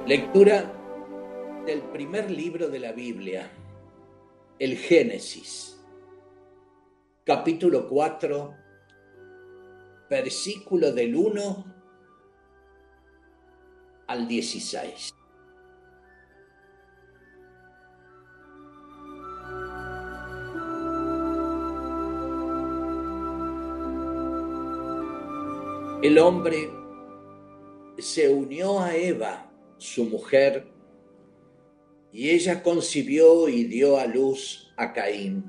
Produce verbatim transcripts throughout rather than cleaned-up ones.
Lectura del primer libro de la Biblia, el Génesis, capítulo cuatro, versículo del uno al dieciséis. El hombre se unió a Eva, su mujer, y ella concibió y dio a luz a Caín.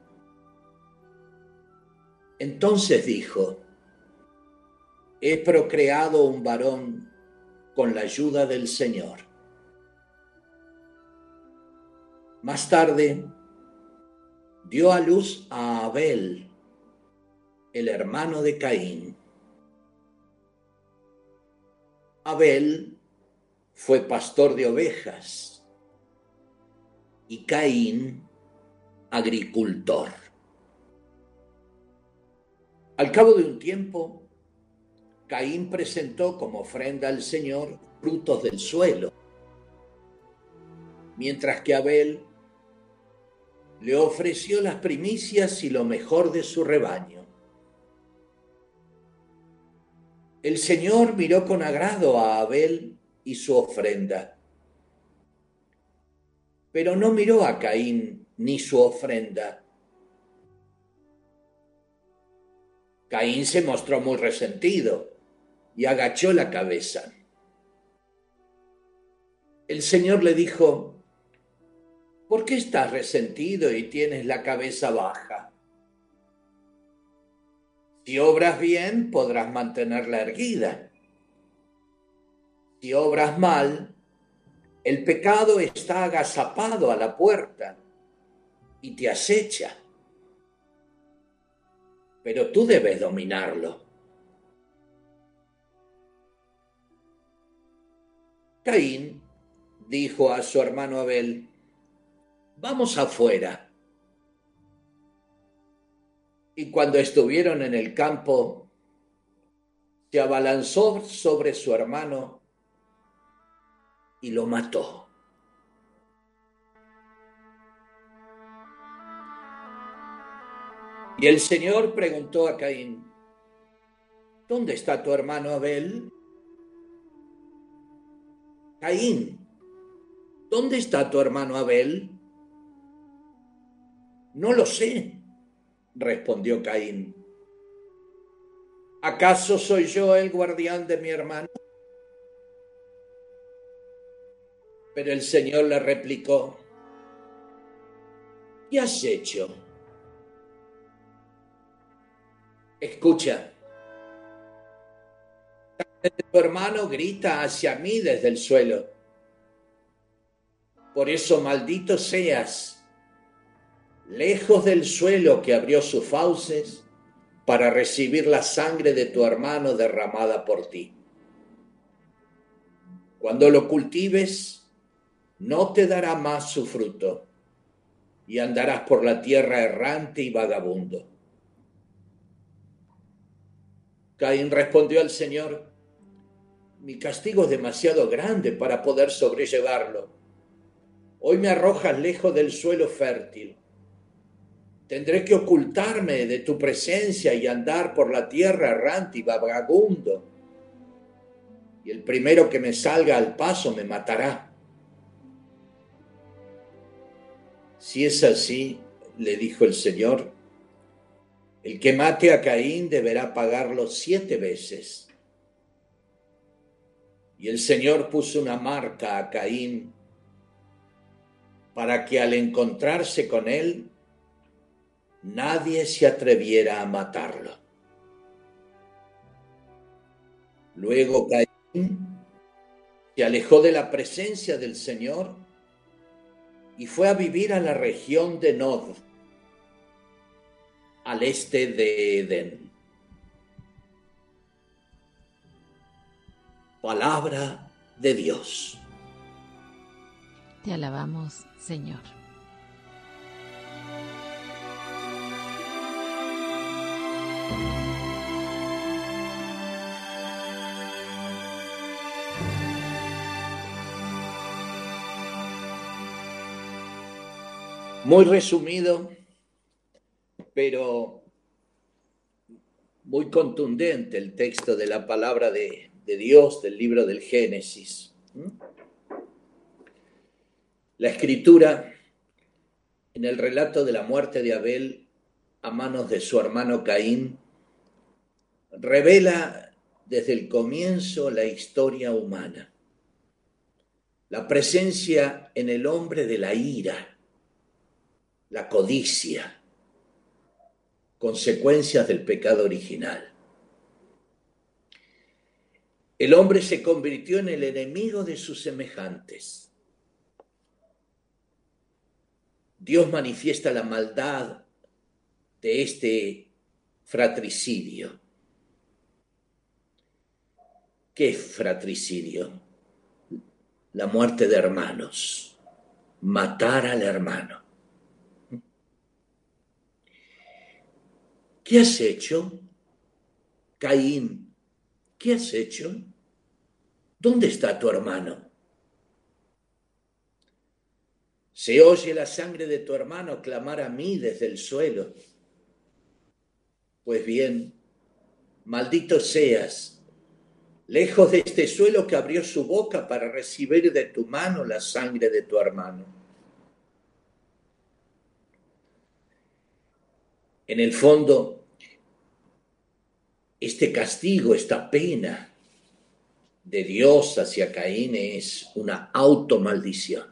Entonces dijo: he procreado un varón con la ayuda del Señor. Más tarde dio a luz a Abel, el hermano de Caín. Abel fue pastor de ovejas y Caín agricultor. Al cabo de un tiempo, Caín presentó como ofrenda al Señor frutos del suelo, mientras que Abel le ofreció las primicias y lo mejor de su rebaño. El Señor miró con agrado a Abel y su ofrenda, pero no miró a Caín ni su ofrenda. Caín se mostró muy resentido y agachó la cabeza. El Señor le dijo: ¿por qué estás resentido y tienes la cabeza baja? Si obras bien, podrás mantenerla erguida. Si obras mal, el pecado está agazapado a la puerta y te acecha. Pero tú debes dominarlo. Caín dijo a su hermano Abel: vamos afuera. Y cuando estuvieron en el campo, se abalanzó sobre su hermano y lo mató. Y el Señor preguntó a Caín: ¿dónde está tu hermano Abel? Caín, ¿dónde está tu hermano Abel? No lo sé, respondió Caín. ¿Acaso soy yo el guardián de mi hermano? Pero el Señor le replicó: ¿qué has hecho? Escucha, tu hermano grita hacia mí desde el suelo. Por eso maldito seas, lejos del suelo que abrió sus fauces para recibir la sangre de tu hermano derramada por ti. Cuando lo cultives, no te dará más su fruto, y andarás por la tierra errante y vagabundo. Caín respondió al Señor: mi castigo es demasiado grande para poder sobrellevarlo. Hoy me arrojas lejos del suelo fértil. Tendré que ocultarme de tu presencia y andar por la tierra errante y vagabundo. Y el primero que me salga al paso me matará. Si es así, le dijo el Señor, el que mate a Caín deberá pagarlo siete veces. Y el Señor puso una marca a Caín para que al encontrarse con él, nadie se atreviera a matarlo. Luego Caín se alejó de la presencia del Señor y fue a vivir a la región de Nod, al este de Edén. Palabra de Dios. Te alabamos, Señor. Muy resumido, pero muy contundente el texto de la palabra de, de Dios del libro del Génesis. La escritura, en el relato de la muerte de Abel a manos de su hermano Caín, revela desde el comienzo la historia humana, la presencia en el hombre de la ira, la codicia, consecuencias del pecado original. El hombre se convirtió en el enemigo de sus semejantes. Dios manifiesta la maldad de este fratricidio. ¿Qué es fratricidio? La muerte de hermanos, matar al hermano. ¿Qué has hecho, Caín? ¿Qué has hecho? ¿Dónde está tu hermano? Se oye la sangre de tu hermano clamar a mí desde el suelo. Pues bien, maldito seas, lejos de este suelo que abrió su boca para recibir de tu mano la sangre de tu hermano. En el fondo, este castigo, esta pena de Dios hacia Caín es una automaldición.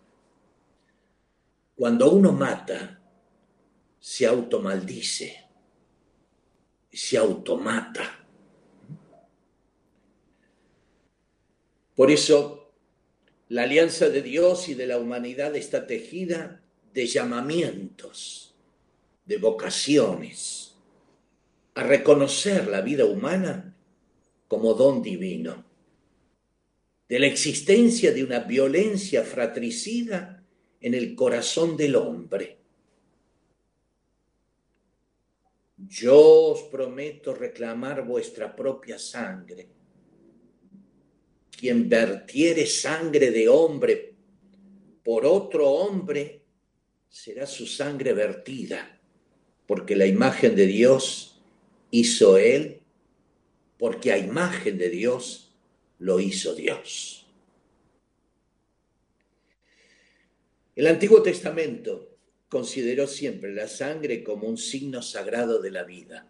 Cuando uno mata, se automaldice, se automata. Por eso, la alianza de Dios y de la humanidad está tejida de llamamientos, de vocaciones, a reconocer la vida humana como don divino, de la existencia de una violencia fratricida en el corazón del hombre. Yo os prometo reclamar vuestra propia sangre. Quien vertiere sangre de hombre por otro hombre, será su sangre vertida, porque la imagen de Dios hizo él, porque a imagen de Dios lo hizo Dios. El Antiguo Testamento consideró siempre la sangre como un signo sagrado de la vida.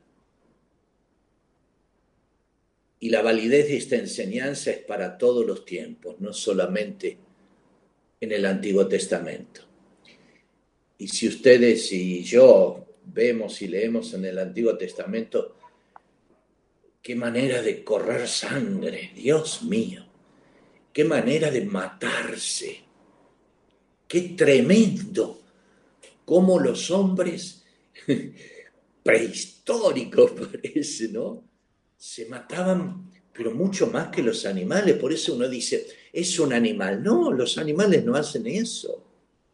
Y la validez de esta enseñanza es para todos los tiempos, no solamente en el Antiguo Testamento. Y si ustedes y yo vemos y leemos en el Antiguo Testamento, qué manera de correr sangre, Dios mío, qué manera de matarse, qué tremendo, cómo los hombres prehistóricos parece, ¿no? Se mataban, pero mucho más que los animales. Por eso uno dice, es un animal. No, los animales no hacen eso.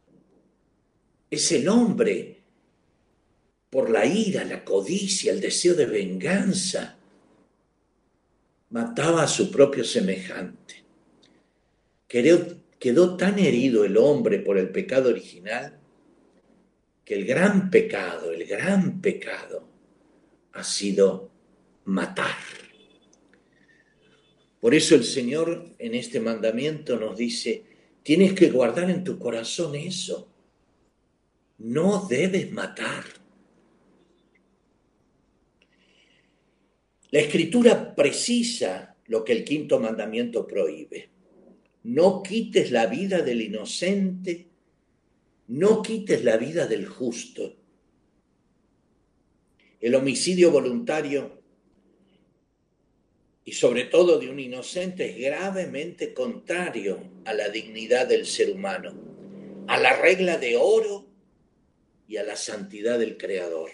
Es el hombre, por la ira, la codicia, el deseo de venganza, mataba a su propio semejante. Quedó, quedó tan herido el hombre por el pecado original que el gran pecado, el gran pecado ha sido matar. Por eso el Señor en este mandamiento nos dice, tienes que guardar en tu corazón eso. No debes matar. La Escritura precisa lo que el quinto mandamiento prohíbe. No quites la vida del inocente, no quites la vida del justo. El homicidio voluntario y sobre todo de un inocente es gravemente contrario a la dignidad del ser humano, a la regla de oro y a la santidad del Creador.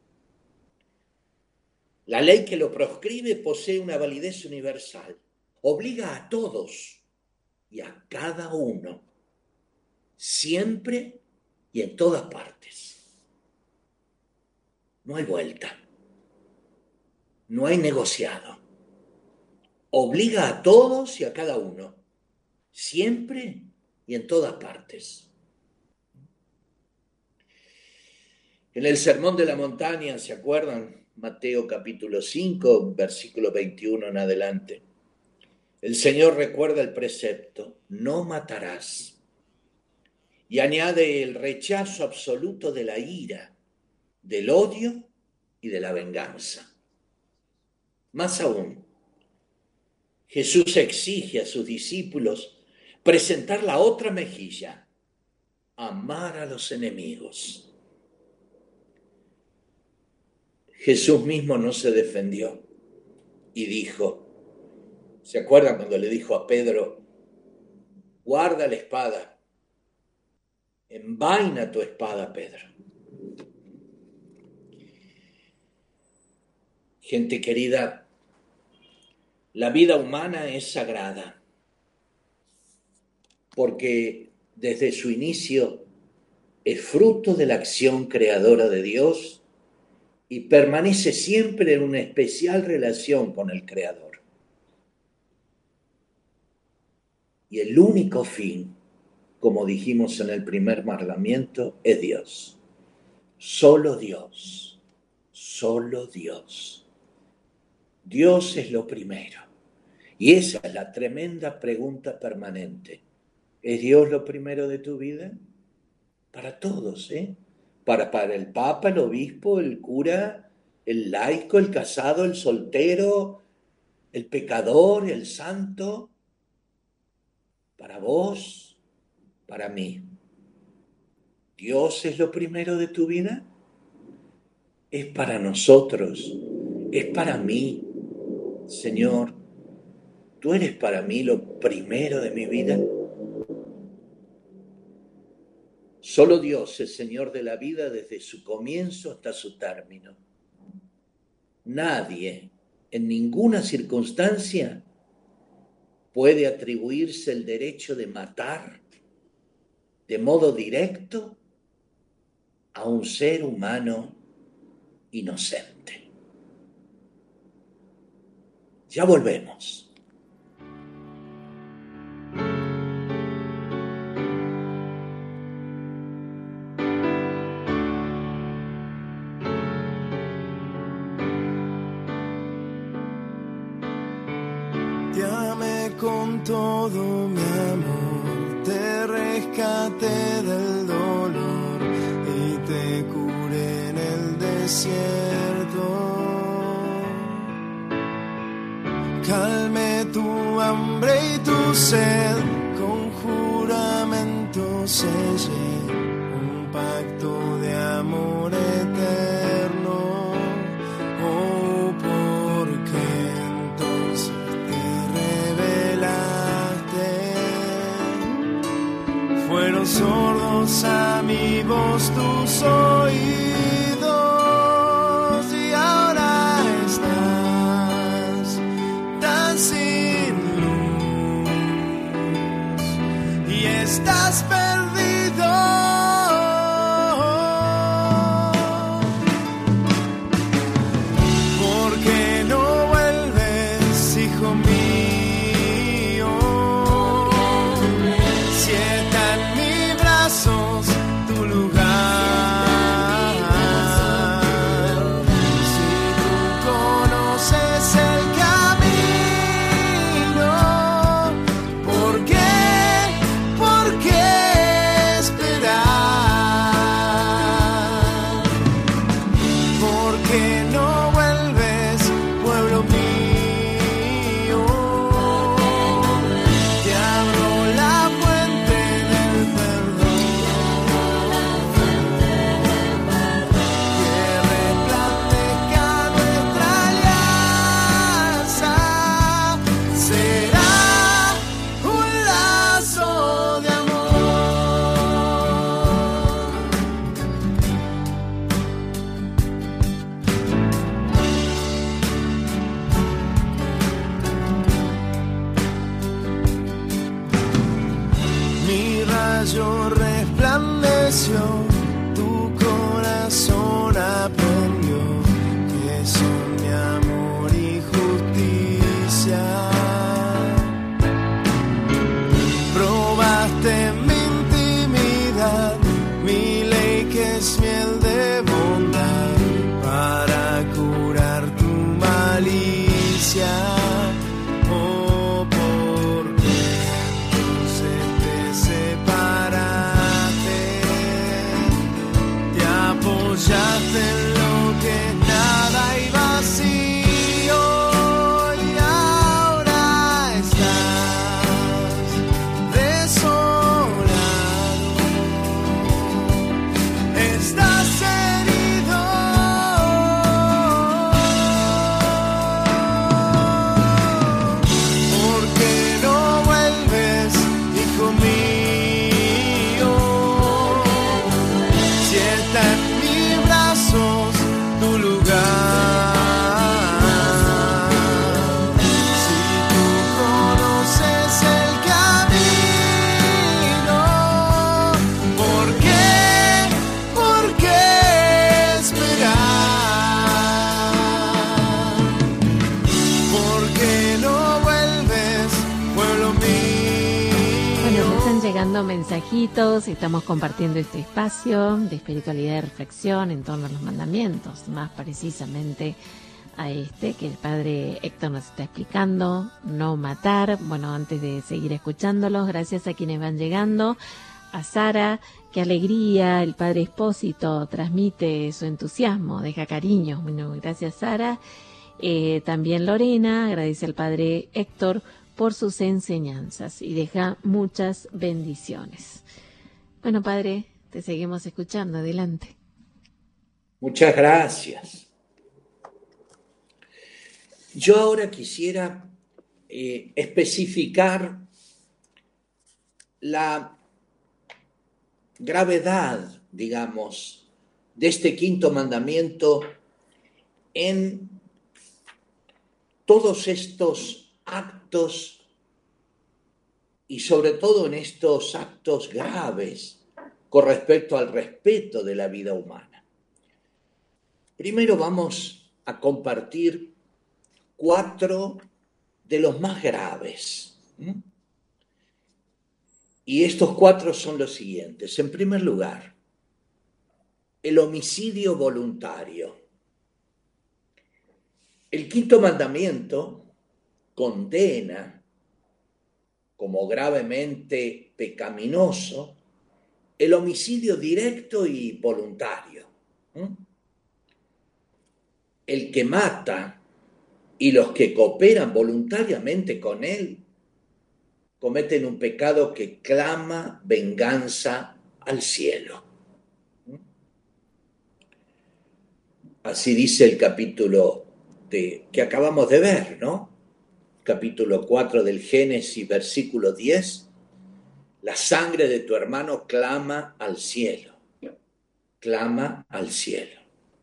La ley que lo proscribe posee una validez universal, obliga a todos y a cada uno, siempre y en todas partes. No hay vuelta, no hay negociado. Obliga a todos y a cada uno, siempre y en todas partes. En el Sermón de la Montaña, ¿se acuerdan? Mateo capítulo cinco, versículo veintiuno en adelante. El Señor recuerda el precepto, no matarás. Y añade el rechazo absoluto de la ira, del odio y de la venganza. Más aún, Jesús exige a sus discípulos presentar la otra mejilla, amar a los enemigos. Jesús mismo no se defendió y dijo, ¿se acuerdan cuando le dijo a Pedro, guarda la espada, envaina tu espada, Pedro? Gente querida, la vida humana es sagrada, porque desde su inicio es fruto de la acción creadora de Dios y permanece siempre en una especial relación con el Creador. Y el único fin, como dijimos en el primer mandamiento, es Dios. Solo Dios, solo Dios. Dios es lo primero. Y esa es la tremenda pregunta permanente. ¿Es Dios lo primero de tu vida? Para todos, ¿eh? Para, para el Papa, el obispo, el cura, el laico, el casado, el soltero, el pecador, el santo. Para vos, para mí. ¿Dios es lo primero de tu vida? Es para nosotros, es para mí. Señor, ¿tú eres para mí lo primero de mi vida? Solo Dios es Señor de la vida desde su comienzo hasta su término. Nadie, en ninguna circunstancia, puede atribuirse el derecho de matar de modo directo a un ser humano inocente. Ya volvemos. Con todo mi amor te rescaté del dolor y te curé en el desierto. Calmé tu hambre y tu sed, con juramento sellé un pacto de amor eterno. Oh, porque entonces fueron sordos a mi voz tus oídos y ahora estás tan sin luz y estás perdido. Porque no vuelves, hijo mío. Tu lugar, si tú conoces el camino, ¿por qué, por qué esperar? Porque no vuelves, pueblo mío, te abro la fuente del perdón. Yo resplandeció, tu corazón aprendió que son mi amor y justicia. Probaste mi intimidad, mi ley que es miel de boca. llegando mensajitos, estamos compartiendo este espacio de espiritualidad y reflexión en torno a los mandamientos, más precisamente a este que el padre Héctor nos está explicando, no matar. Bueno, antes de seguir escuchándolos, gracias a quienes van llegando, a Sara, qué alegría, el padre Espósito transmite su entusiasmo, deja cariños. Bueno, gracias Sara. Eh, también Lorena agradece al padre Héctor por sus enseñanzas y deja muchas bendiciones. Bueno, padre, te seguimos escuchando, adelante. Muchas gracias. Yo ahora quisiera eh, especificar la gravedad, digamos, de este quinto mandamiento en todos estos actos y sobre todo en estos actos graves con respecto al respeto de la vida humana. Primero vamos a compartir cuatro de los más graves. Y estos cuatro son los siguientes. En primer lugar, el homicidio voluntario. El quinto mandamiento condena como gravemente pecaminoso el homicidio directo y voluntario. El que mata y los que cooperan voluntariamente con él cometen un pecado que clama venganza al cielo. Así dice el capítulo de, que acabamos de ver, ¿no? Capítulo cuatro del Génesis, versículo diez. La sangre de tu hermano clama al cielo. Clama al cielo.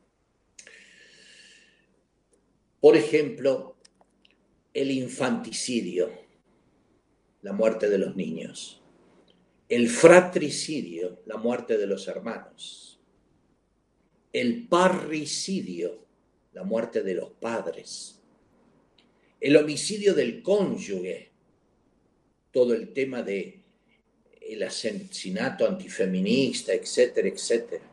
Por ejemplo, el infanticidio, la muerte de los niños. El fratricidio, la muerte de los hermanos. El parricidio, la muerte de los padres. El homicidio del cónyuge, todo el tema de el asesinato antifeminista, etcétera, etcétera.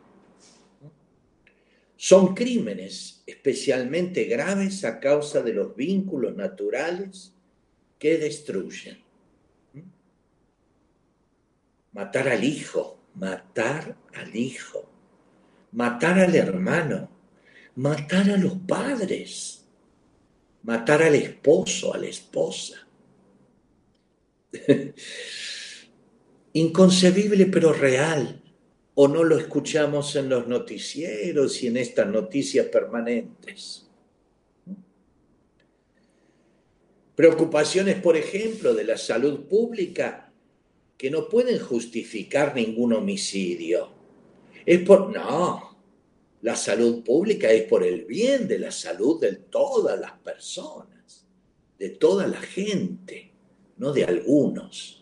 Son crímenes especialmente graves a causa de los vínculos naturales que destruyen. Matar al hijo, matar al hijo, matar al hermano, matar a los padres, matar al esposo, a la esposa. Inconcebible pero real. ¿O no lo escuchamos en los noticieros y en estas noticias permanentes? Preocupaciones, por ejemplo, de la salud pública que no pueden justificar ningún homicidio. Es por... No, la salud pública es por el bien de la salud de todas las personas, de toda la gente, no de algunos.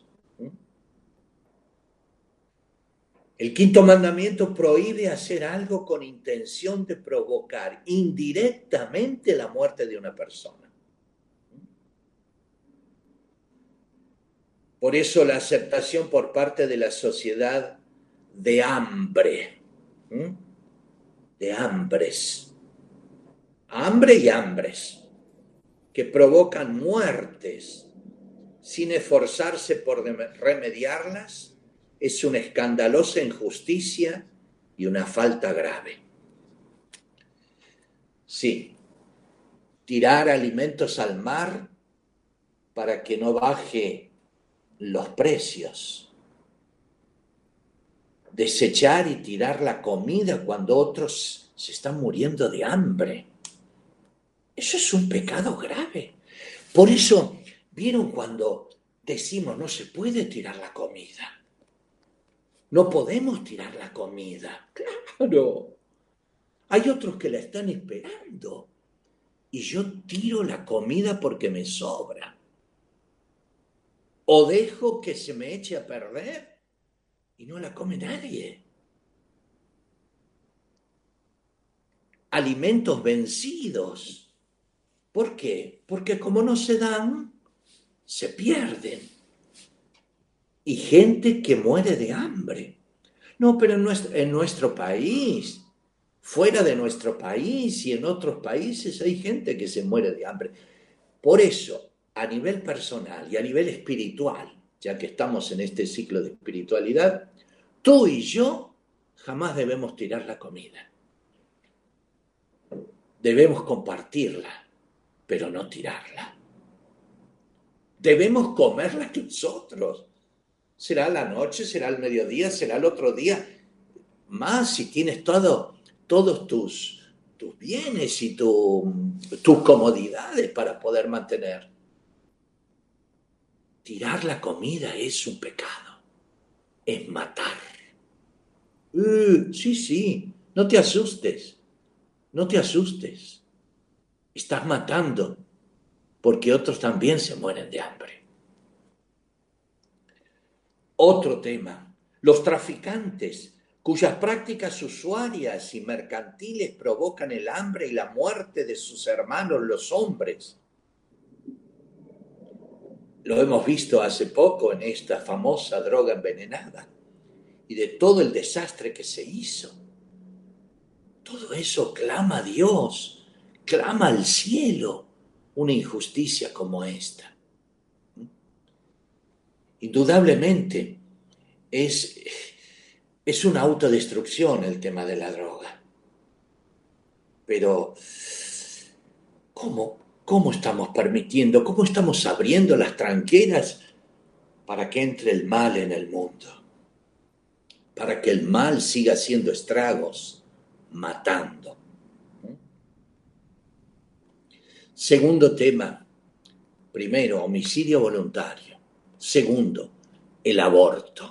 El quinto mandamiento prohíbe hacer algo con intención de provocar indirectamente la muerte de una persona. Por eso la aceptación por parte de la sociedad de hambre, de hambres, hambre y hambres, que provocan muertes sin esforzarse por remediarlas, es una escandalosa injusticia y una falta grave. Sí, tirar alimentos al mar para que no baje los precios. Desechar y tirar la comida cuando otros se están muriendo de hambre. Eso es un pecado grave. Por eso, ¿vieron cuando decimos no se puede tirar la comida? No podemos tirar la comida. Claro. Hay otros que la están esperando. Y yo tiro la comida porque me sobra. O dejo que se me eche a perder y no la come nadie. Alimentos vencidos. ¿Por qué? Porque como no se dan, se pierden. y gente que muere de hambre. No, pero en nuestro, en nuestro país, fuera de nuestro país y en otros países hay gente que se muere de hambre. Por eso, a nivel personal y a nivel espiritual, ya que estamos en este ciclo de espiritualidad, tú y yo jamás debemos tirar la comida. Debemos compartirla, pero no tirarla. Debemos comerla nosotros. Será la noche, será el mediodía, será el otro día. Más si tienes todo, todos tus, tus bienes y tu, tus comodidades para poder mantener. Tirar la comida es un pecado. Es matar. Uh, sí, sí, no te asustes. No te asustes. Estás matando porque otros también se mueren de hambre. Otro tema, los traficantes, cuyas prácticas usuarias y mercantiles provocan el hambre y la muerte de sus hermanos los hombres. Lo hemos visto hace poco en esta famosa droga envenenada y de todo el desastre que se hizo. Todo eso clama a Dios, clama al cielo una injusticia como esta. Indudablemente es, es una autodestrucción el tema de la droga. Pero, ¿cómo, cómo estamos permitiendo, cómo estamos abriendo las tranqueras para que entre el mal en el mundo? Para que el mal siga haciendo estragos, matando. Segundo tema. Primero, homicidio voluntario. Segundo, el aborto.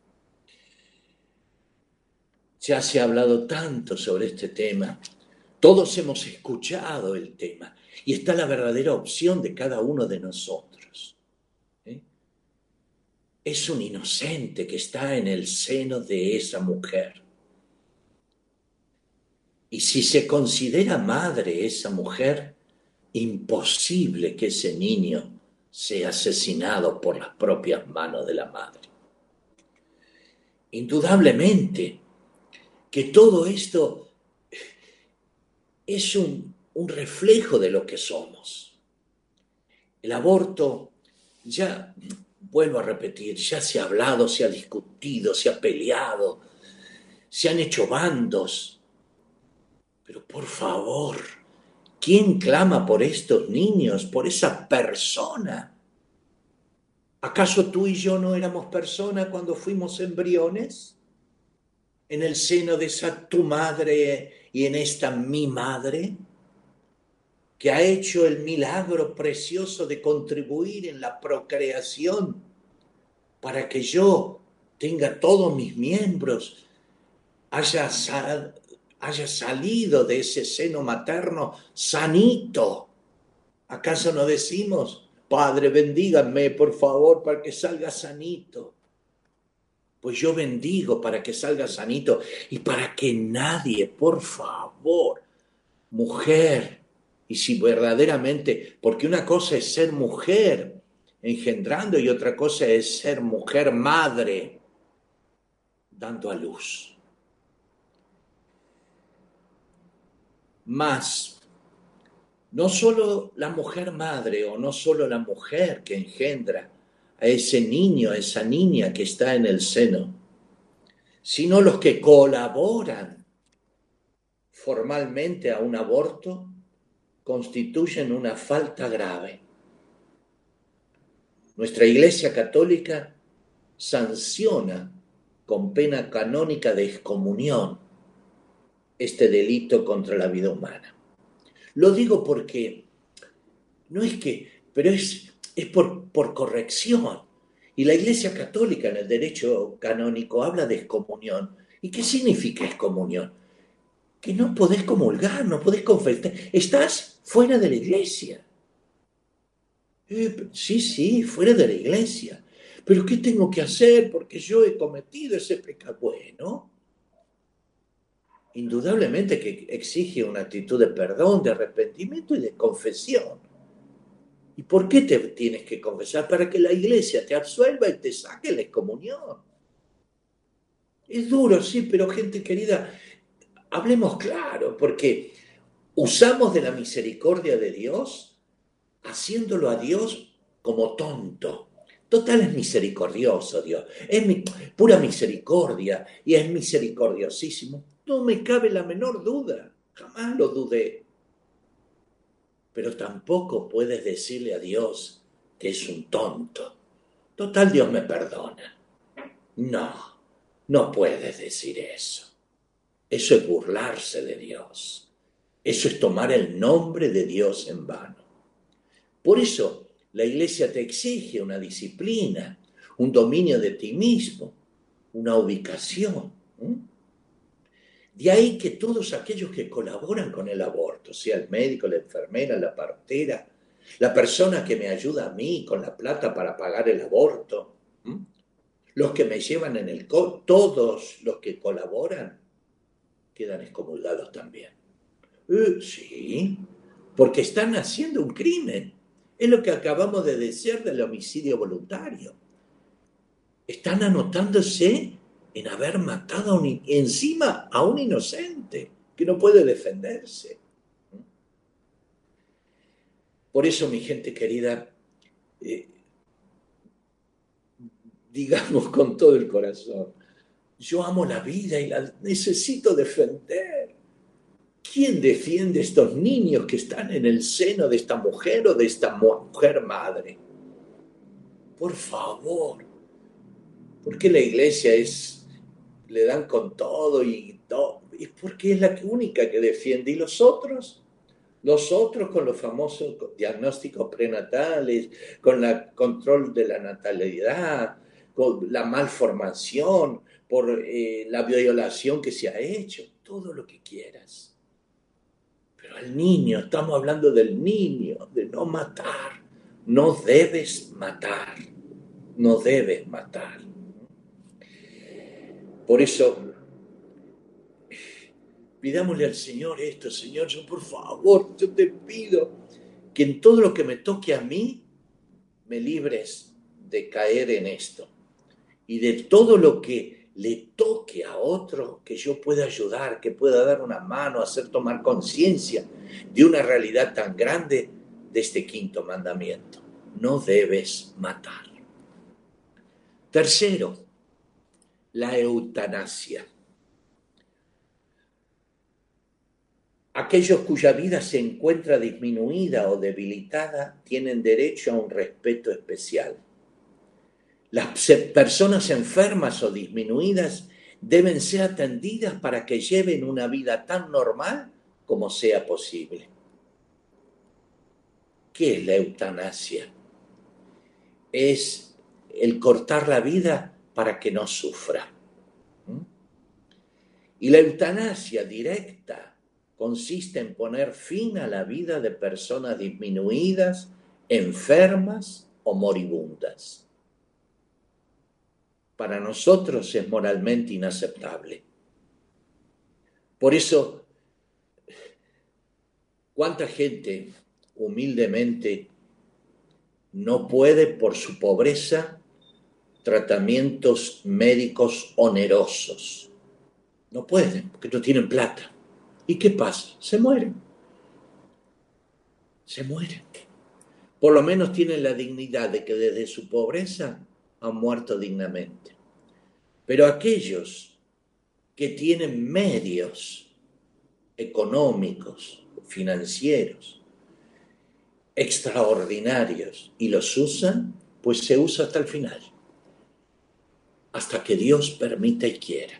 Ya se ha hablado tanto sobre este tema. Todos hemos escuchado el tema y está la verdadera opción de cada uno de nosotros. ¿Eh? Es un inocente que está en el seno de esa mujer. Y si se considera madre esa mujer, imposible que ese niño sea asesinado por las propias manos de la madre. Indudablemente que todo esto es un, un reflejo de lo que somos. El aborto, ya vuelvo a repetir, ya se ha hablado, se ha discutido, se ha peleado, se han hecho bandos. Pero por favor, ¿quién clama por estos niños, por esa persona? ¿Acaso tú y yo no éramos personas cuando fuimos embriones? En el seno de esa tu madre y en esta mi madre, que ha hecho el milagro precioso de contribuir en la procreación para que yo tenga todos mis miembros, haya, sal, haya salido de ese seno materno sanito. ¿Acaso no decimos, Padre, bendíganme, por favor, para que salga sanito? Pues yo bendigo para que salga sanito y para que nadie, por favor, mujer, y si verdaderamente, porque una cosa es ser mujer engendrando y otra cosa es ser mujer madre dando a luz. Más, no solo la mujer madre o no solo la mujer que engendra a ese niño, a esa niña que está en el seno, sino los que colaboran formalmente a un aborto, constituyen una falta grave. Nuestra Iglesia Católica sanciona con pena canónica de excomunión este delito contra la vida humana. Lo digo porque no es que, pero es, es por, por corrección. Y la Iglesia Católica en el derecho canónico habla de excomunión. ¿Y qué significa excomunión? Que no podés comulgar, no podés confesar. Estás fuera de la Iglesia. Eh, sí, sí, fuera de la Iglesia. ¿Pero qué tengo que hacer? Porque yo he cometido ese pecado. Bueno, indudablemente que exige una actitud de perdón, de arrepentimiento y de confesión. ¿Y por qué te tienes que confesar? Para que la iglesia te absuelva y te saque la excomunión. Es duro, sí, pero gente querida, hablemos claro, porque usamos de la misericordia de Dios haciéndolo a Dios como tonto. Total, es misericordioso Dios, es mi, pura misericordia y es misericordiosísimo. No me cabe la menor duda, jamás lo dudé. Pero tampoco puedes decirle a Dios que es un tonto. Total, Dios me perdona. No, no puedes decir eso. Eso es burlarse de Dios. Eso es tomar el nombre de Dios en vano. Por eso la iglesia te exige una disciplina, un dominio de ti mismo, una ubicación. ¿Mm? De ahí que todos aquellos que colaboran con el aborto, sea el médico, la enfermera, la partera, la persona que me ayuda a mí con la plata para pagar el aborto, ¿Mm? los que me llevan en el co- todos los que colaboran quedan excomulgados también. Eh, sí, porque están haciendo un crimen. Es lo que acabamos de decir del homicidio voluntario. Están anotándose en haber matado a un, encima a un inocente que no puede defenderse. Por eso, mi gente querida, eh, digamos con todo el corazón, yo amo la vida y la necesito defender. ¿Quién defiende a estos niños que están en el seno de esta mujer o de esta mujer madre? Por favor. ¿Por qué la iglesia es, le dan con todo y todo? Es porque es la única que defiende. ¿Y los otros? Los otros con los famosos diagnósticos prenatales, con el control de la natalidad, con la malformación, por eh, la violación que se ha hecho, todo lo que quieras. Pero al niño, estamos hablando del niño, de no matar. No debes matar, no debes matar. Por eso, pidámosle al Señor esto, Señor, yo por favor, yo te pido que en todo lo que me toque a mí, me libres de caer en esto. Y de todo lo que le toque a otro, que yo pueda ayudar, que pueda dar una mano, hacer tomar conciencia de una realidad tan grande de este quinto mandamiento. No debes matar. Tercero, la eutanasia. Aquellos cuya vida se encuentra disminuida o debilitada tienen derecho a un respeto especial. Las personas enfermas o disminuidas deben ser atendidas para que lleven una vida tan normal como sea posible. ¿Qué es la eutanasia? Es el cortar la vida para que no sufra. ¿Mm? Y la eutanasia directa consiste en poner fin a la vida de personas disminuidas, enfermas o moribundas. Para nosotros es moralmente inaceptable. Por eso, ¿cuánta gente humildemente no puede por su pobreza tratamientos médicos onerosos? No pueden, porque no tienen plata. ¿Y qué pasa? Se mueren. Se mueren. Por lo menos tienen la dignidad de que desde su pobreza han muerto dignamente. Pero aquellos que tienen medios económicos, financieros, extraordinarios y los usan, pues se usa hasta el final. Hasta que Dios permita y quiera.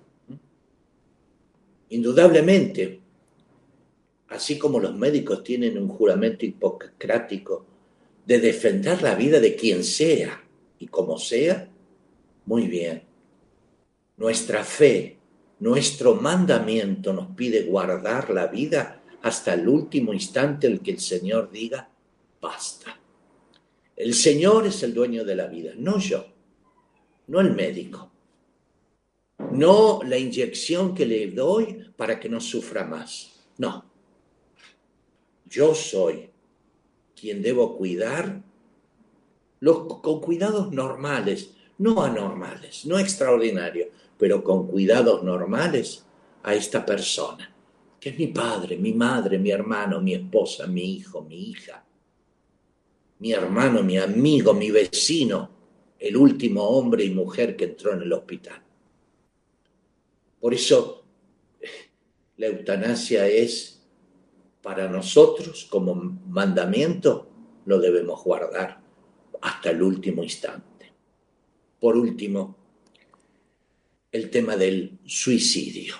Indudablemente, así como los médicos tienen un juramento hipocrático de defender la vida de quien sea y como sea, muy bien. Nuestra fe, nuestro mandamiento nos pide guardar la vida hasta el último instante en el que el Señor diga, basta. El Señor es el dueño de la vida, no yo, no el médico. No la inyección que le doy para que no sufra más. No. Yo soy quien debo cuidar, los, con cuidados normales, no anormales, no extraordinarios, pero con cuidados normales a esta persona, que es mi padre, mi madre, mi hermano, mi esposa, mi hijo, mi hija, mi hermano, mi amigo, mi vecino, el último hombre y mujer que entró en el hospital. Por eso, la eutanasia es, para nosotros, como mandamiento, lo debemos guardar hasta el último instante. Por último, el tema del suicidio.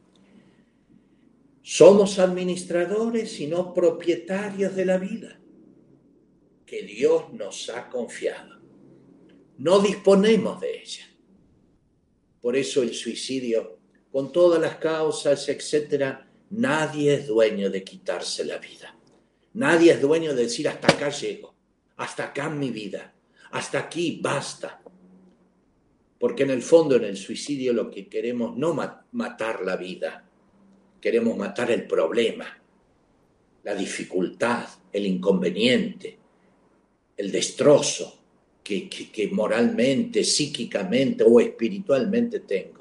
Somos administradores y no propietarios de la vida que Dios nos ha confiado. No disponemos de ella. Por eso el suicidio, con todas las causas, etcétera, nadie es dueño de quitarse la vida. Nadie es dueño de decir hasta acá llego, hasta acá mi vida, hasta aquí basta. Porque en el fondo, en el suicidio, lo que queremos no mat- matar la vida, queremos matar el problema, la dificultad, el inconveniente, el destrozo que, que, que moralmente, psíquicamente o espiritualmente tengo.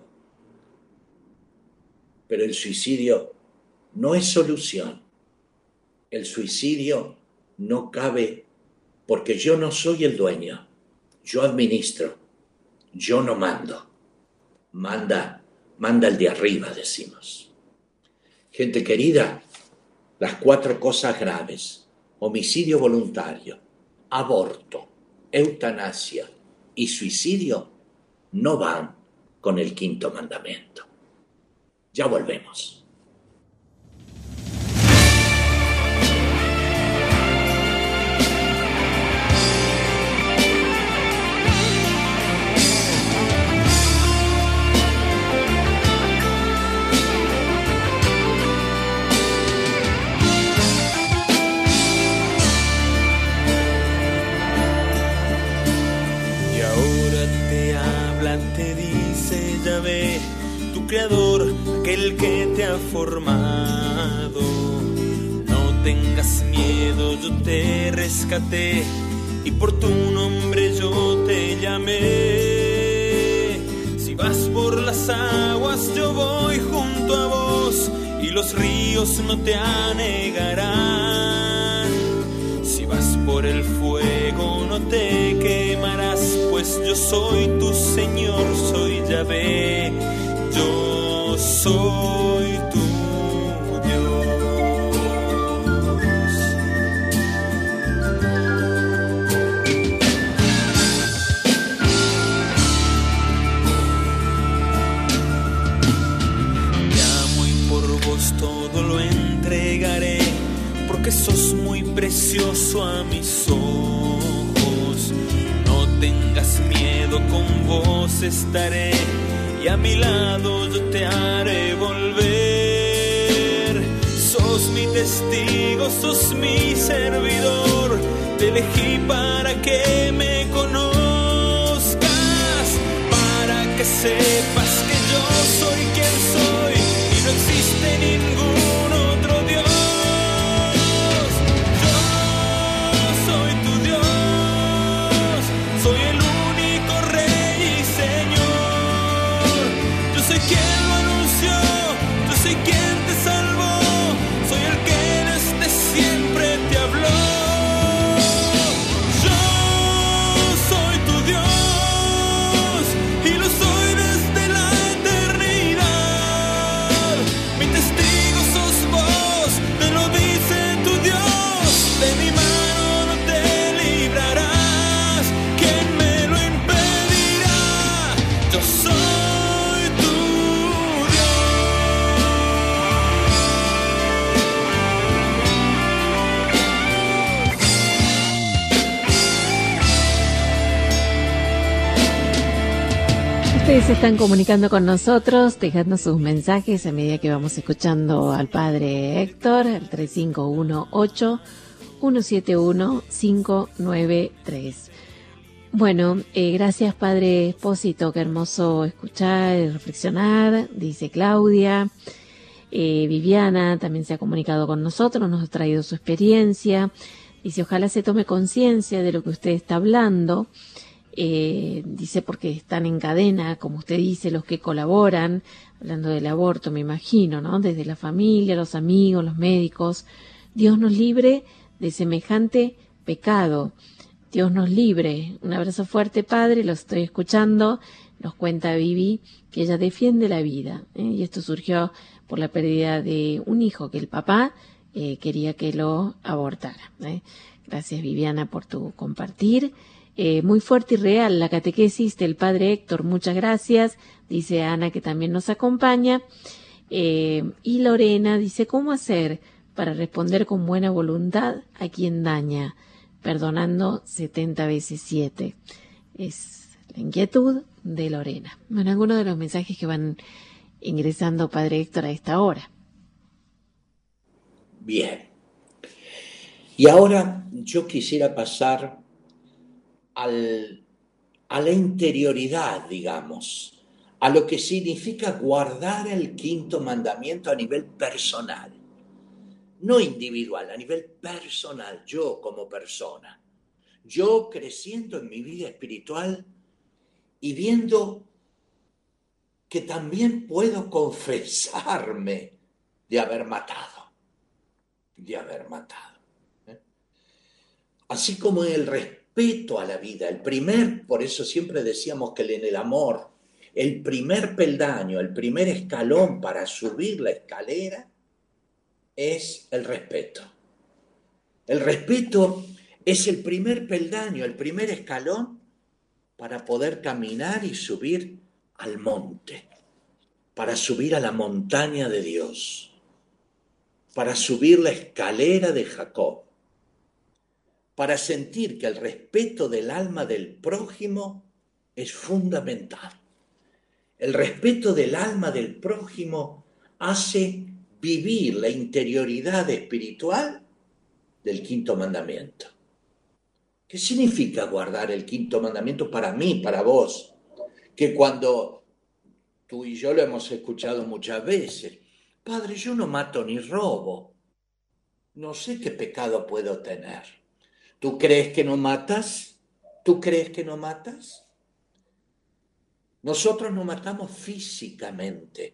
Pero el suicidio no es solución. El suicidio no cabe porque yo no soy el dueño. Yo administro. Yo no mando. Manda, manda el de arriba, decimos. Gente querida, las cuatro cosas graves: homicidio voluntario, aborto, eutanasia y suicidio no van con el quinto mandamiento. Ya volvemos. Te dice Yahvé, tu creador, aquel que te ha formado. No tengas miedo, yo te rescaté y por tu nombre yo te llamé. Si vas por las aguas, yo voy junto a vos y los ríos no te anegarán. Si vas por el fuego, no te quemarás, pues yo soy tu Señor, soy Yahvé, yo soy tu Dios. Te amo y por vos todo lo entregaré, porque sos muy precioso a mis ojos. No tengas miedo, con vos estaré y a mi lado yo te haré volver. Sos mi testigo, sos mi servidor, te elegí para que me conozcas, para que sepas que yo soy quien soy y no existe ningún otro Dios. Ustedes se están comunicando con nosotros, dejando sus mensajes a medida que vamos escuchando al padre Héctor, el tres cinco uno ocho, uno siete uno, cinco nueve tres. Bueno, eh, gracias padre Espósito, qué hermoso escuchar y reflexionar, dice Claudia. Eh, Viviana también se ha comunicado con nosotros, nos ha traído su experiencia. Dice, ojalá se tome conciencia de lo que usted está hablando. Eh, dice, porque están en cadena, como usted dice, los que colaboran, hablando del aborto, me imagino, ¿no? Desde la familia, los amigos, los médicos. Dios nos libre de semejante pecado. Dios nos libre. Un abrazo fuerte, padre, lo estoy escuchando. Nos cuenta Vivi que ella defiende la vida, ¿eh? Y esto surgió por la pérdida de un hijo que el papá eh, quería que lo abortara, ¿eh? Gracias, Viviana, por tu compartir. Eh, muy fuerte y real la catequesis del padre Héctor, muchas gracias. Dice Ana, que también nos acompaña. Eh, y Lorena dice, ¿cómo hacer para responder con buena voluntad a quien daña, perdonando setenta veces siete? Es la inquietud de Lorena. Bueno, algunos de los mensajes que van ingresando, padre Héctor, a esta hora. Bien. Y ahora yo quisiera pasar al, a la interioridad, digamos, a lo que significa guardar el quinto mandamiento a nivel personal. No individual, a nivel personal, yo como persona. Yo creciendo en mi vida espiritual y viendo que también puedo confesarme de haber matado, de haber matado. ¿eh? Así como en el respeto a la vida, el primer, por eso siempre decíamos que en el amor, el primer peldaño, el primer escalón para subir la escalera es el respeto. El respeto es el primer peldaño, el primer escalón para poder caminar y subir al monte, para subir a la montaña de Dios, para subir la escalera de Jacob, para sentir que el respeto del alma del prójimo es fundamental. El respeto del alma del prójimo hace vivir la interioridad espiritual del quinto mandamiento. ¿Qué significa guardar el quinto mandamiento para mí, para vos? Que cuando tú y yo lo hemos escuchado muchas veces, padre, yo no mato ni robo, no sé qué pecado puedo tener. ¿Tú crees que no matas? ¿Tú crees que no matas? Nosotros no matamos físicamente,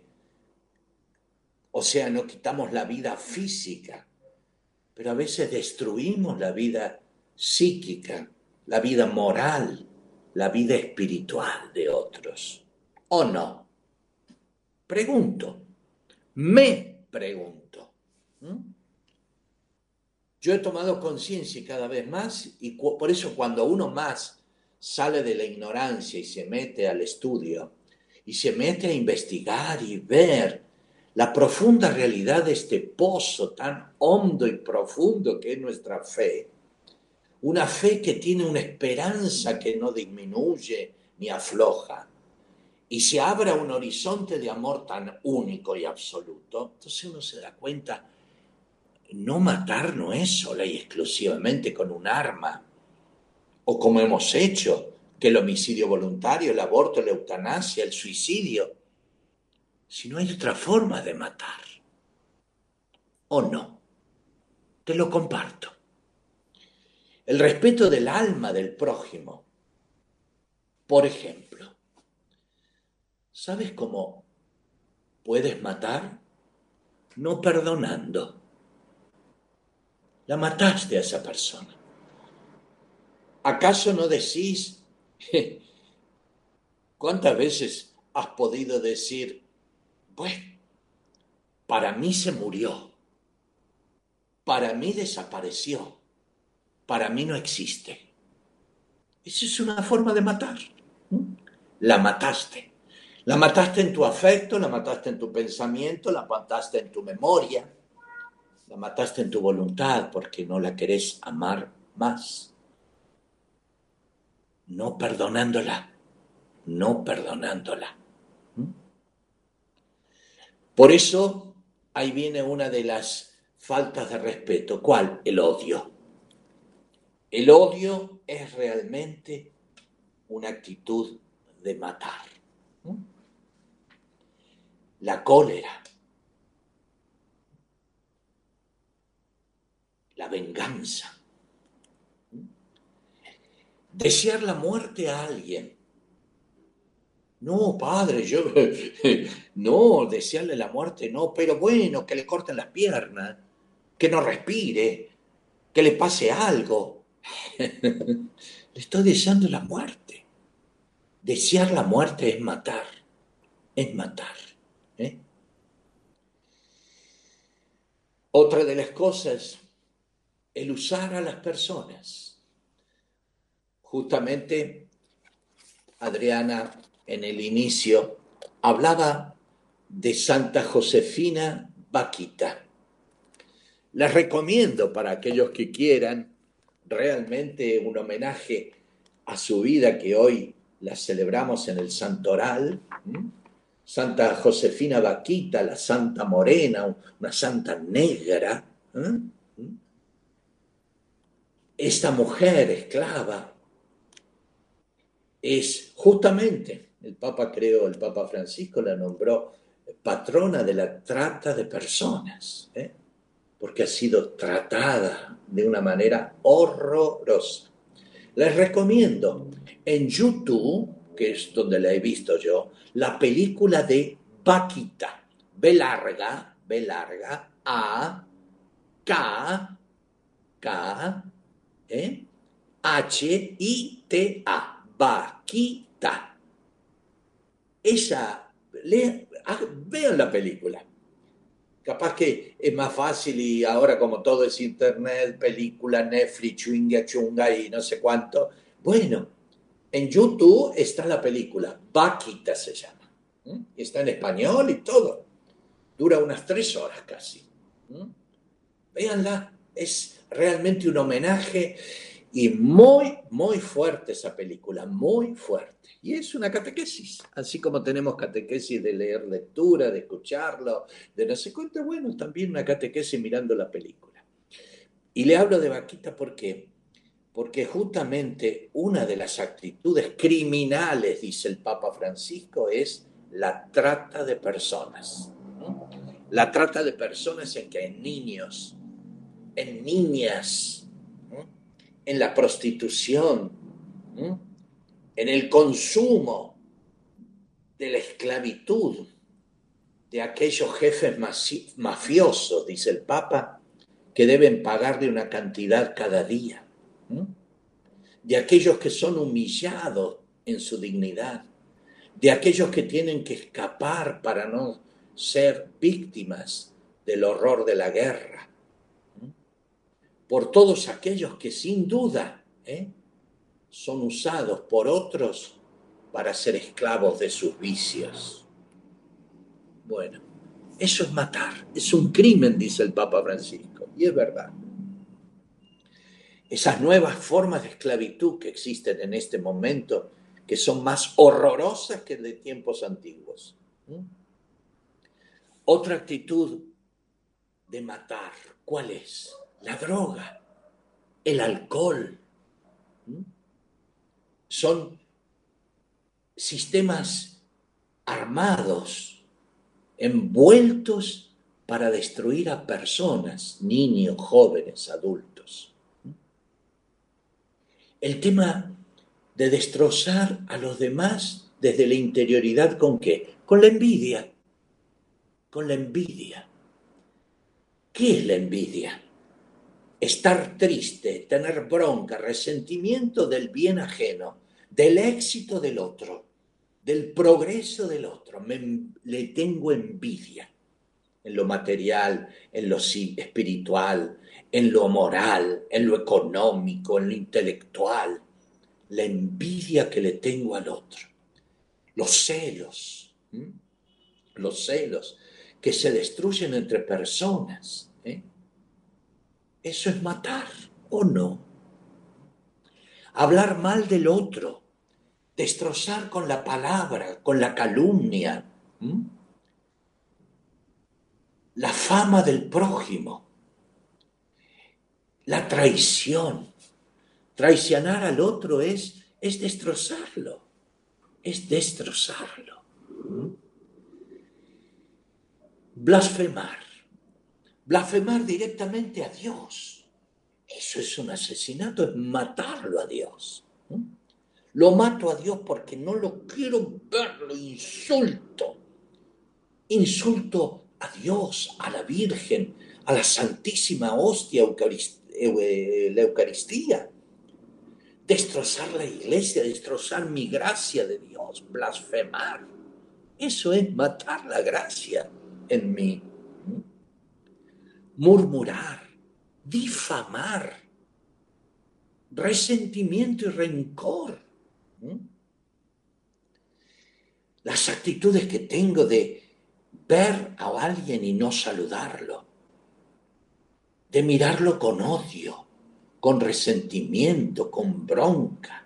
o sea, no quitamos la vida física, pero a veces destruimos la vida psíquica, la vida moral, la vida espiritual de otros. ¿O no? Pregunto, me pregunto. ¿Mm? Yo he tomado conciencia y cada vez más, y cu- por eso cuando uno más sale de la ignorancia y se mete al estudio, y se mete a investigar y ver la profunda realidad de este pozo tan hondo y profundo que es nuestra fe, una fe que tiene una esperanza que no disminuye ni afloja, y se abra un horizonte de amor tan único y absoluto, entonces uno se da cuenta, no matar no es sola y exclusivamente con un arma, o como hemos hecho, que el homicidio voluntario, el aborto, la eutanasia, el suicidio, sino hay otra forma de matar. ¿O no? Te lo comparto. El respeto del alma del prójimo. Por ejemplo, ¿sabes cómo puedes matar? No perdonando. La mataste a esa persona. ¿Acaso no decís, cuántas veces has podido decir, bueno, para mí se murió, para mí desapareció, para mí no existe? Esa es una forma de matar. La mataste. La mataste en tu afecto, la mataste en tu pensamiento, la mataste en tu memoria, la mataste en tu voluntad porque no la querés amar más. No perdonándola, no perdonándola. Por eso, ahí viene una de las faltas de respeto. ¿Cuál? El odio. El odio es realmente una actitud de matar. La cólera, la venganza, Desear la muerte a alguien. No, padre, yo no, desearle la muerte no, pero bueno, que le corten las piernas, que no respire, que le pase algo. Le estoy deseando la muerte. Desear la muerte es matar, es matar. ¿eh? Otra de las cosas, el usar a las personas. Justamente Adriana en el inicio hablaba de Santa Josefina Bakhita. La recomiendo para aquellos que quieran realmente un homenaje a su vida, que hoy la celebramos en el Santoral. Santa Josefina Bakhita, la Santa Morena, una santa negra. Esta mujer esclava es justamente, el Papa creo, el Papa Francisco la nombró patrona de la trata de personas, ¿eh? porque ha sido tratada de una manera horrorosa. Les recomiendo en YouTube, que es donde la he visto yo, la película de Bakhita, B larga, B larga, A, K, K, ¿eh? H, I, T, A. Bakhita. Esa, le, vean la película. Capaz que es más fácil y ahora como todo es internet, película, Netflix, chunga, chunga y no sé cuánto. Bueno, en YouTube está la película, Bakhita se llama. ¿Mm? Está en español y todo. Dura unas tres horas casi. ¿Mm? Véanla, es realmente un homenaje. Y muy, muy fuerte esa película, muy fuerte. Y es una catequesis, así como tenemos catequesis de leer lectura, de escucharlo, de no sé cuánto, bueno, también una catequesis mirando la película. Y le hablo de Bakhita ¿por qué? Porque justamente una de las actitudes criminales, dice el Papa Francisco, es la trata de personas. ¿no? La trata de personas en que en niños, en niñas, en la prostitución, ¿eh? en el consumo de la esclavitud de aquellos jefes mafiosos, dice el Papa, que deben pagarle una cantidad cada día, ¿eh? de aquellos que son humillados en su dignidad, de aquellos que tienen que escapar para no ser víctimas del horror de la guerra, por todos aquellos que sin duda ¿eh? son usados por otros para ser esclavos de sus vicios. Bueno, eso es matar, es un crimen, dice el Papa Francisco, y es verdad. Esas nuevas formas de esclavitud que existen en este momento, que son más horrorosas que de tiempos antiguos. ¿Mm? Otra actitud de matar, ¿cuál es? La droga, el alcohol. ¿Mm? Son sistemas armados, envueltos para destruir a personas, niños, jóvenes, adultos. ¿Mm? El tema de destrozar a los demás desde la interioridad, ¿con qué? Con la envidia. Con la envidia. ¿Qué es la envidia? Estar triste, tener bronca, resentimiento del bien ajeno, del éxito del otro, del progreso del otro. Me, le tengo envidia en lo material, en lo espiritual, en lo moral, en lo económico, en lo intelectual. La envidia que le tengo al otro. Los celos, ¿m? los celos que se destruyen entre personas. ¿eh? Eso es matar, ¿o no? Hablar mal del otro, destrozar con la palabra, con la calumnia, ¿m? la fama del prójimo, la traición. Traicionar al otro es, es destrozarlo, es destrozarlo. ¿m? Blasfemar. Blasfemar directamente a Dios. Eso es un asesinato, es matarlo a Dios. Lo mato a Dios porque no lo quiero ver, lo insulto. Insulto a Dios, a la Virgen, a la Santísima Hostia, la Eucaristía. Destrozar la iglesia, destrozar mi gracia de Dios, blasfemar. Eso es matar la gracia en mí. Murmurar, difamar, resentimiento y rencor. Las actitudes que tengo de ver a alguien y no saludarlo, de mirarlo con odio, con resentimiento, con bronca.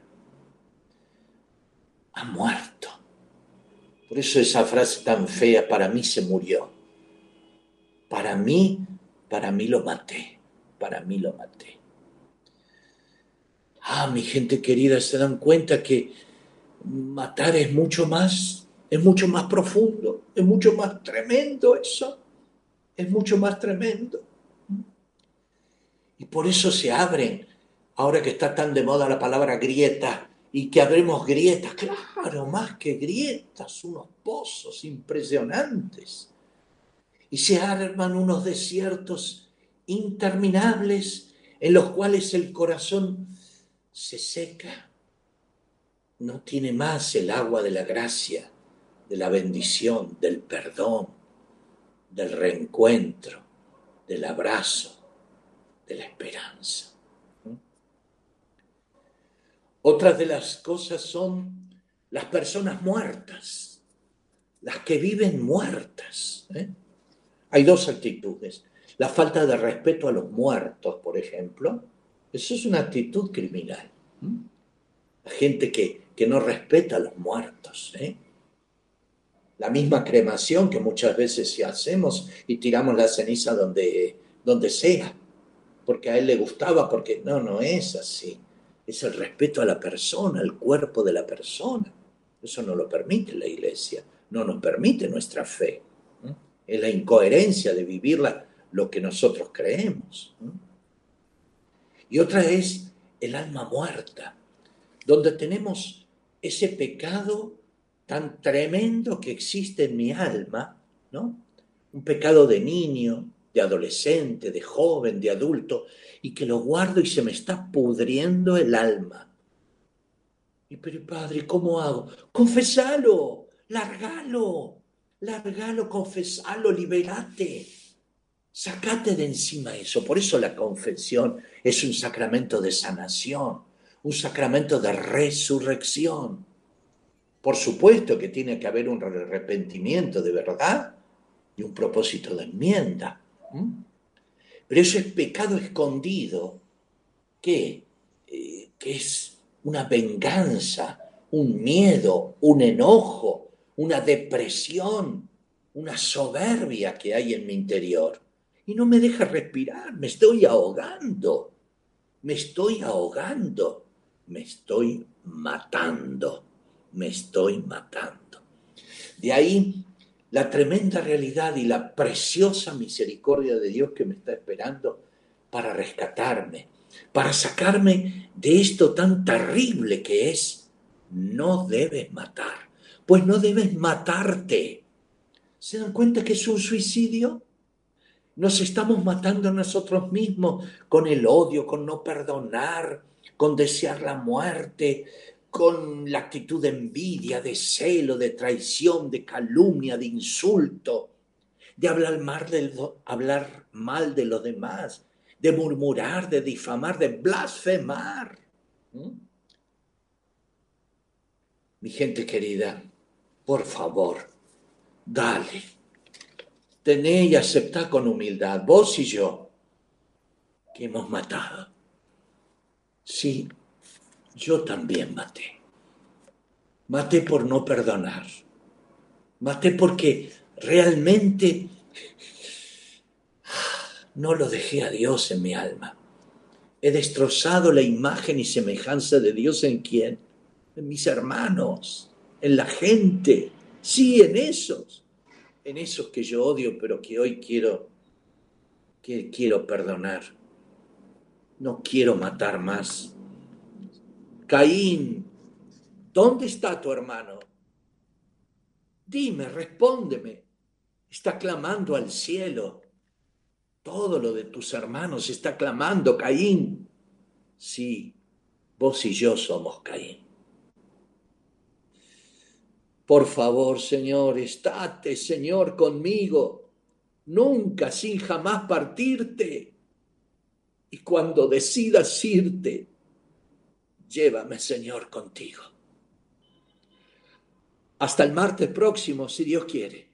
Ha muerto. Por eso esa frase tan fea, para mí se murió. Para mí, para mí lo maté. Para mí lo maté. Ah, mi gente querida, ¿se dan cuenta que matar es mucho más, es mucho más profundo, es mucho más tremendo eso? Es mucho más tremendo. Y por eso se abren, ahora que está tan de moda la palabra grieta, y que abrimos grietas, claro, más que grietas, unos pozos impresionantes. Y se arman unos desiertos interminables en los cuales el corazón se seca. No tiene más el agua de la gracia, de la bendición, del perdón, del reencuentro, del abrazo, de la esperanza. Otras de las cosas son las personas muertas, las que viven muertas. ¿eh? Hay dos actitudes. La falta de respeto a los muertos, por ejemplo, eso es una actitud criminal. ¿eh? La gente que, que no respeta a los muertos. ¿eh? La misma cremación que muchas veces sí hacemos y tiramos la ceniza donde, donde sea, porque a él le gustaba, porque no, no es así. Es el respeto a la persona, al cuerpo de la persona. Eso no lo permite la iglesia, no nos permite nuestra fe. ¿eh? Es la incoherencia de vivir la, lo que nosotros creemos. ¿eh? Y otra es el alma muerta, donde tenemos ese pecado tan tremendo que existe en mi alma, ¿no? Un pecado de niño, de adolescente, de joven, de adulto, y que lo guardo y se me está pudriendo el alma. Y pero padre, ¿cómo hago? Confesalo, largalo, largalo, confesalo, liberate, sacate de encima eso. Por eso la confesión es un sacramento de sanación, un sacramento de resurrección. Por supuesto que tiene que haber un arrepentimiento de verdad y un propósito de enmienda. ¿Mm? Pero eso es pecado escondido, que, eh, que es una venganza, un miedo, un enojo, una depresión, una soberbia que hay en mi interior. Y no me deja respirar, me estoy ahogando, me estoy ahogando, me estoy matando, me estoy matando. De ahí la tremenda realidad y la preciosa misericordia de Dios que me está esperando para rescatarme, para sacarme de esto tan terrible que es: no debes matar. Pues no debes matarte. ¿Se dan cuenta que es un suicidio? Nos estamos matando a nosotros mismos con el odio, con no perdonar, con desear la muerte, con la actitud de envidia, de celo, de traición, de calumnia, de insulto, de hablar mal de, hablar mal de los demás, de murmurar, de difamar, de blasfemar. ¿Mm? Mi gente querida, por favor, dale, tené y aceptá con humildad, vos y yo, que hemos matado. Sí, yo también maté. Maté por no perdonar. Maté porque realmente no lo dejé a Dios en mi alma. He destrozado la imagen y semejanza de Dios ¿en quién? En mis hermanos, en la gente. Sí, en esos. En esos que yo odio, pero que hoy quiero, que quiero perdonar. No quiero matar más. Caín, ¿dónde está tu hermano? Dime, respóndeme. Está clamando al cielo. Todo lo de tus hermanos está clamando, Caín. Sí, vos y yo somos Caín. Por favor, Señor, estate, Señor, conmigo, nunca, sin jamás partirte. Y cuando decidas irte, llévame, Señor, contigo. Hasta el martes próximo, si Dios quiere.